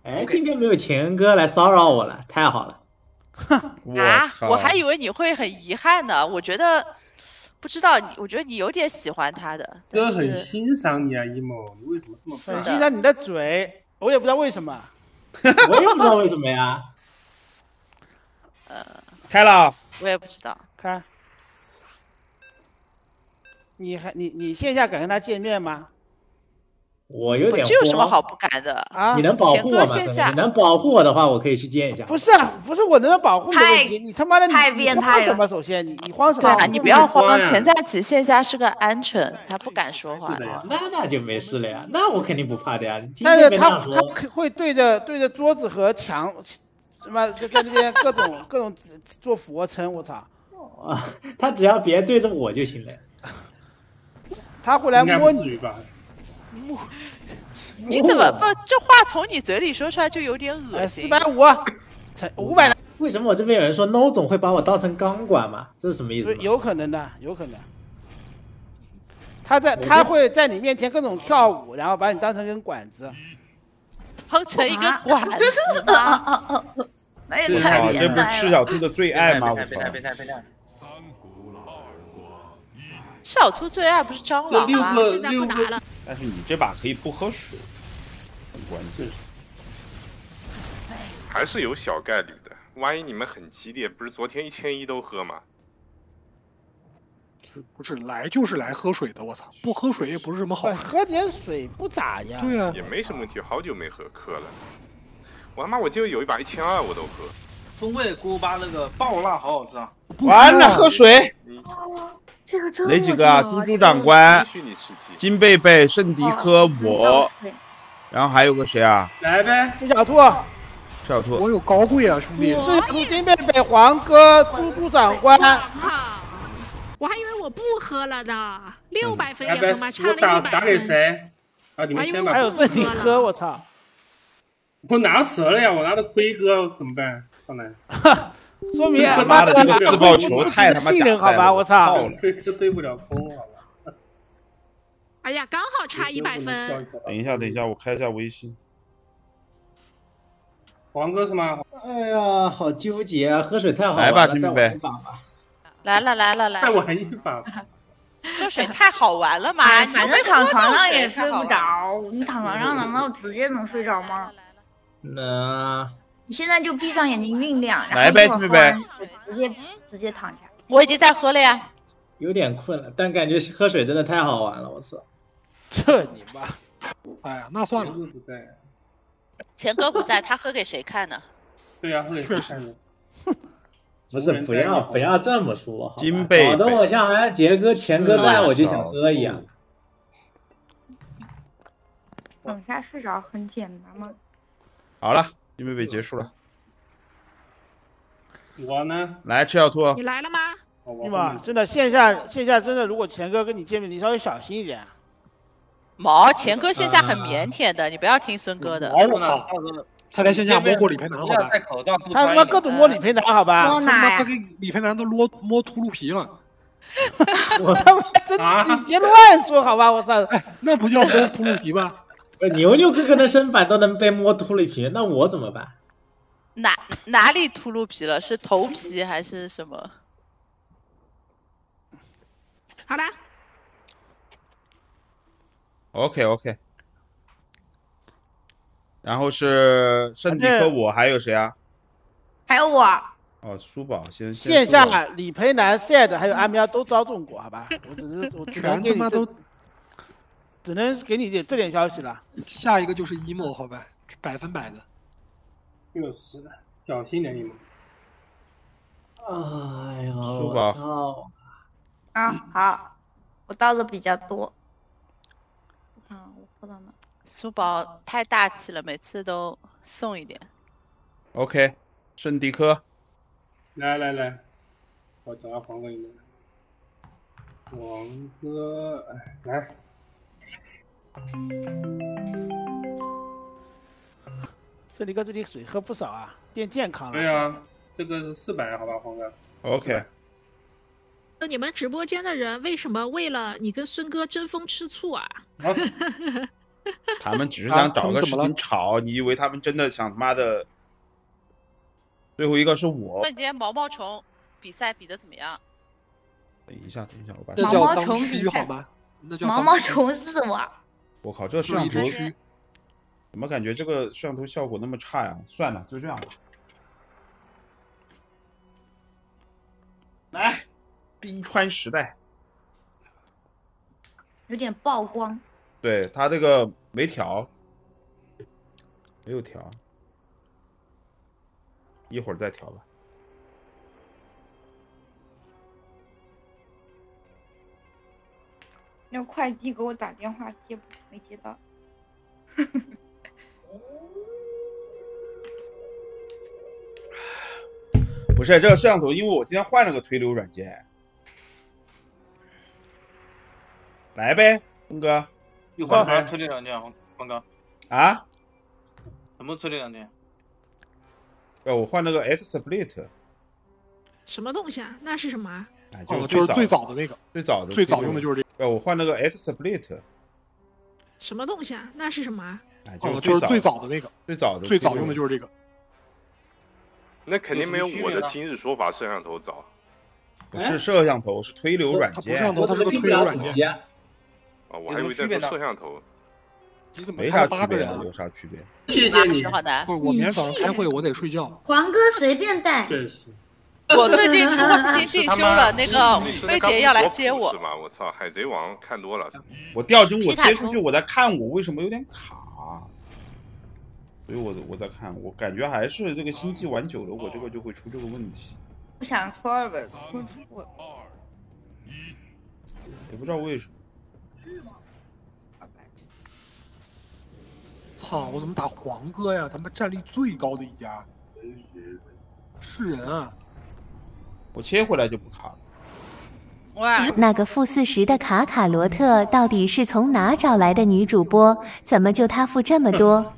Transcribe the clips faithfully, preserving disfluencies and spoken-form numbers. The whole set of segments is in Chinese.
哎，今天没有钱哥来骚扰我了，太好了。 啊，我还以为你会很遗憾呢。我觉得不知道你，我觉得你有点喜欢他的。 哥很欣赏你啊，一某，你为什么这么很欣赏你的嘴，我也不知道为什么。 我也不知道为什么呀。 呃， 开了， 我也不知道。 开。你还你你线下敢跟他见面吗？ 我有点慌。 这有什么好不敢的啊？ 你能保护我吗？你能保护我的话，我可以去见一下。 不是啊，不是我能保护你的问题，你他妈的太变态了！ 什么？首先，你你慌什么？ 对啊，你不要慌。钱在起线下是个鹌鹑，他不敢说话的呀。那那就没事了呀，那我肯定不怕的呀。 但是他他会对着对着桌子和墙，什么在在那边各种各种做俯卧撑，我操！ 啊，他只要别对着我就行了。 他会来摸你吧？ 摸。你怎么不？这话从你嘴里说出来就有点恶心。 四百五，五百。 为什么我这边有人说 No 总会把我当成钢管嘛？这是什么意思？ 有可能的，有可能。他在他会在你面前各种跳舞，然后把你当成根管子， 当成一根管子吗？ 那也太变态了！ 这不是赤小兔的最爱吗？我操！ 赤小兔最爱不是蟑螂吗？ 现在不打了。 但是你这把可以不喝水，很关键。 还是有小概率的，万一你们很激烈，不是昨天一千一都喝吗？ 不是来就是来喝水的，我操！不喝水也不是什么好。 喝点水不咋样。 对啊， 也没什么问题，好久没喝渴了。我他妈我就有一把一千二我都喝。 风味锅巴那个爆辣好好吃啊！ 完了，喝水。 这个哪几个啊？猪猪长官、金贝贝、圣迪科，我，然后还有个谁啊？ 来呗， 赤小兔。 赤小兔， 我有高贵啊，兄弟！ 赤小兔、金贝贝、黄哥、猪猪长官。 好，我还以为我不喝了呢。六百分也喝吗？差了一百分。 打给谁？啊，你们先把。 还有圣迪科，我操！ 我拿折了呀，我拿的龟哥怎么办？上来。 说明他妈的这个自爆球太他妈假好吧，我操！ 这对不了空，好吧？ 哎呀，刚好差一百分。 等一下，等一下，我开一下微信。 黄哥是吗？ 哎呀，好纠结啊！喝水太好玩了， 来吧，金贝贝。 来了来了来了。 再玩一把。 喝水太好玩了嘛！ 反正躺床上也睡不着，你躺床上难道直接能睡着吗？ 能。 你现在就闭上眼睛酝酿， 来呗，金贝贝， 直接直接躺下。 我已经在喝了呀， 有点困了，但感觉喝水真的太好玩了，我操！ 这你妈！ 哎呀，那算了。 钱哥不在，他喝给谁看呢？ 对呀，喝给谁看呢？ 不是，不要不要这么说， 金贝贝， 搞得我像好像杰哥、钱哥在我就想喝一样。 等下睡着很简单吗？ 好了。金贝贝结束了， 我呢？ 来，赤小兔， 你来了吗？ 对吧？真的线下线下真的，如果钱哥跟你见面，你稍微小心一点。 毛钱哥线下很腼腆的，你不要听孙哥的。 我操！他在线下摸过李培南，好吧？ 他他妈各种摸李培南，好吧？ 摸哪呀？ 他给李培南都摸摸秃噜皮了。 我他妈真，你别乱说好吧？我操！ 那不叫摸秃噜皮吗？ 牛牛哥哥的身板都能被摸秃噜皮，那我怎么办？ 哪哪里秃噜皮了？是头皮还是什么？ 好啦。 OK OK。然后是圣迪科，我还有谁啊？ 还有我。 哦，苏宝先。 线下李培南、Sad 还有阿喵都招中过，好吧？我只是我全他妈都。 只能给你点这点消息了。 下一个就是 emo 好吧，百分百的。 就是的，小心点 emo。 哎呀， 苏宝。 啊，好，我倒的比较多。啊，我喝到哪？ 苏宝太大气了，每次都送一点。 OK， 圣迪科。 来来来，我找下黄哥一个。黄哥，哎，来。 这里哥这里水喝不少啊，变健康了。 对啊，这个是四百，好吧，黄哥。 OK。 那你们直播间的人为什么为了你跟孙哥争风吃醋啊？ 啊他们只是想找个事情吵，你以为他们真的想他妈的？最后一个是我。 那你今天毛毛虫比赛比的怎么样？ 等一下，等一下，我把毛毛虫比赛好吧？毛毛虫是什么？ 我靠，这摄像头怎么感觉这个摄像头效果那么差呀？算了，就这样吧。来，冰川时代。 有点曝光。 对，它这个没调，没有调，一会儿再调吧。 那快递给我打电话接没接到？ 不是这个摄像头，因为我今天换了个推流软件。来呗，峰哥。 你换啥推理软件？峰哥。 啊？ 什么推理软件？ 呃，我换那个 XSplit。 什么东西啊？那是什么？ 哎， 哦，就是最早的那个， 最早的， 最早用的就是这个。 呃，我换那个 XSplit。 什么东西啊？那是什么？ 哎， 哦，就是最早的那个， 最早的， 最早用的就是这个。 那肯定没有我的今日说法摄像头早。 不是摄像头，是推流软件。 它不是摄像头，它是个推流软件。 啊，我还以为在说摄像头。 没啥区别，有啥区别？ 谢谢你。 不是，我明天早上开会，我得睡觉。 黄哥随便带。 确实。 我最近出新进修了，那个飞碟要来接我。 是吗？我操，海贼王看多了。 我掉帧，我切出去，我在看，我为什么有点卡？所以我我在看，我感觉还是这个星际玩久了，我这个就会出这个问题。 不想搓二本，搓出。 也不知道为什么。 操！我怎么打黄哥呀？他妈战力最高的一家。是人啊！ 我切回来就不卡了。 哇！ 那个负四十的卡卡罗特到底是从哪找来的女主播？怎么就她负这么多？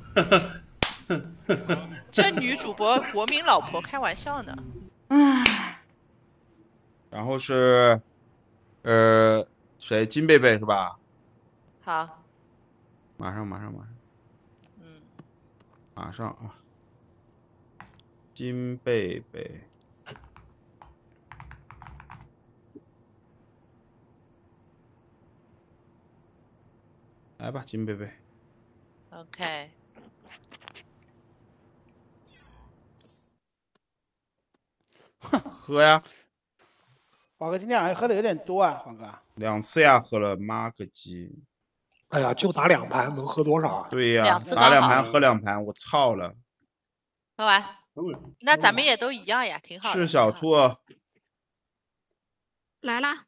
这女主播国民老婆，开玩笑呢。 唉。 然后是，呃，谁？金贝贝是吧？ 好。 马上，马上，马上。 嗯。 马上啊！金贝贝。来吧，金贝贝。 OK。 喝呀！ 黄哥今天好像喝的有点多啊，黄哥。 两次呀，喝了妈个鸡！ 哎呀，就打两盘，能喝多少啊？ 对呀，打两盘喝两盘，我操了！ 喝完，那咱们也都一样呀，挺好的。 是小兔。 来啦。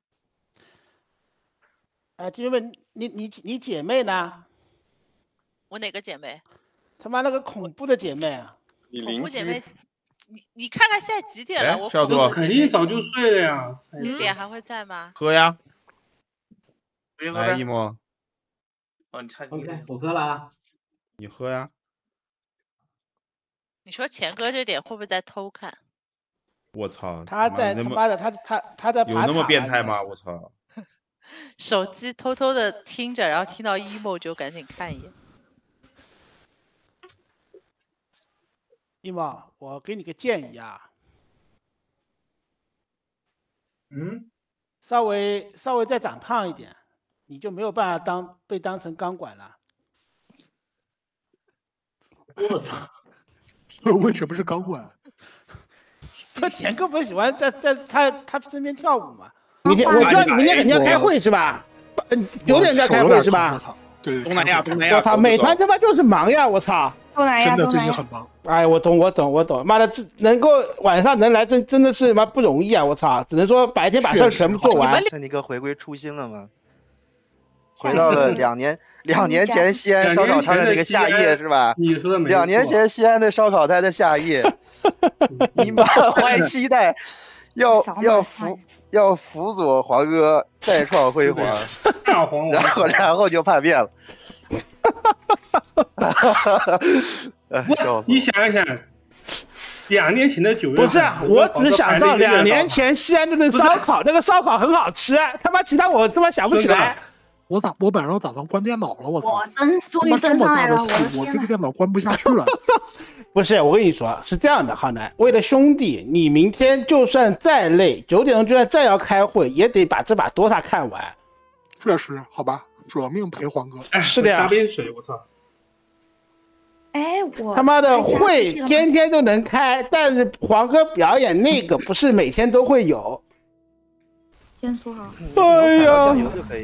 哎，金贝贝，你你你姐妹呢？ 我哪个姐妹？ 他妈那个恐怖的姐妹啊！ 恐怖姐妹，你你看看现在几点了？我小兔肯定早就睡了呀。 这点还会在吗？ 喝呀！ 来， 一模。 哦，你差 OK， 我喝了啊。 你喝呀。 你说钱哥这点会不会在偷看？ 我操！ 他在他妈的，他他他在有那么变态吗？我操！ 手机偷偷的听着，然后听到 emo 就赶紧看一眼。 emo，我给你个建议啊。 嗯。 稍微稍微再长胖一点，你就没有办法当被当成钢管了。 我操！ 为什么是钢管？ 他钱哥不是喜欢在在他他身边跳舞吗？明天我知道你明天肯定要开会是吧？九点就要开会是吧？ 对， 东南亚东南亚。 我操，美团他妈就是忙呀！我操， 东南亚真的最近很忙。 哎，我懂我懂我懂，妈的，这能够晚上能来真真的是妈不容易啊！我操，只能说白天把事儿全部做完。 圣尼哥回归初心了吗？回到了两年两年前西安烧烤摊的那个夏夜是吧？ 你说的没错。 两年前西安的烧烤摊的夏夜，你满怀期待，要要辅要辅佐黄哥再创辉煌， 大黄然后然后就叛变了。 你想一想，两年前的九月不是啊，我只想到两年前西安那顿烧烤，那个烧烤很好吃，他妈其他我他妈想不起来。 我打我本来要打算关电脑了，我操！ 我登终于登上来了，我的天！ 我这个电脑关不下去了。 不是，我跟你说是这样的，浩南，为了兄弟，你明天就算再累，九点钟就算再要开会，也得把这把多塔看完。 确实，好吧，舍命陪黄哥。 哎， 是的呀。 擦边水，我操！ 哎，我他妈的会天天都能开，但是黄哥表演那个不是每天都会有。 先说好。 哎呀。